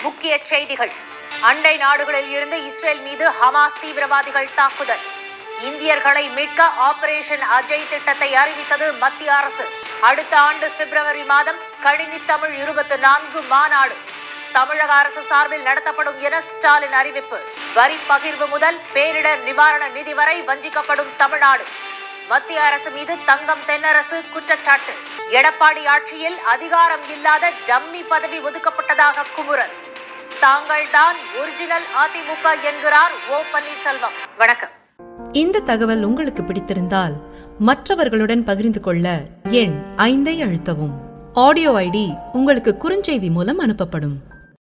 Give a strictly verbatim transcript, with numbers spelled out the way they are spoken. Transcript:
முக்கிய செய்திகள். அண்டை நாடுகளில் இருந்து இஸ்ரேல் மீது ஹமாஸ் தீவிரவாதிகள் தாக்குதல். இந்தியர்களை மீட்க ஆபரேஷன் அஜய் திட்டத்தை அறிவித்தது மத்திய அரசு. அடுத்த ஆண்டு பிப்ரவரி மாதம் கணினி தமிழ் இருபத்தி நான்கு மாநாடு தமிழக அரசு சார்பில் நடத்தப்படும் என ஸ்டாலின் அறிவிப்பு. வரி பகிர்வு முதல் பேரிடர் நிவாரண நிதி வரை வஞ்சிக்கப்படும் தமிழ்நாடு. மத்திய அரசு மீது தங்கம் தென்னரசு குற்றச்சாட்டு. எடப்பாடி ஆட்சியில் அதிகாரம் இல்லாத டம்மி பதவி ஒதுக்கப்பட்டதாக குமுறல். தாங்கள் தான் ஒரிஜினல் அதிமுக என்கிறார் ஓ பன்னீர்செல்வம். வணக்கம். இந்த தகவல் உங்களுக்கு பிடித்திருந்தால் மற்றவர்களுடன் பகிர்ந்து கொள்ள எண் ஐந்தை அழுத்தவும். ஆடியோ ஐடி உங்களுக்கு குறுஞ்செய்தி மூலம் அனுப்பப்படும்.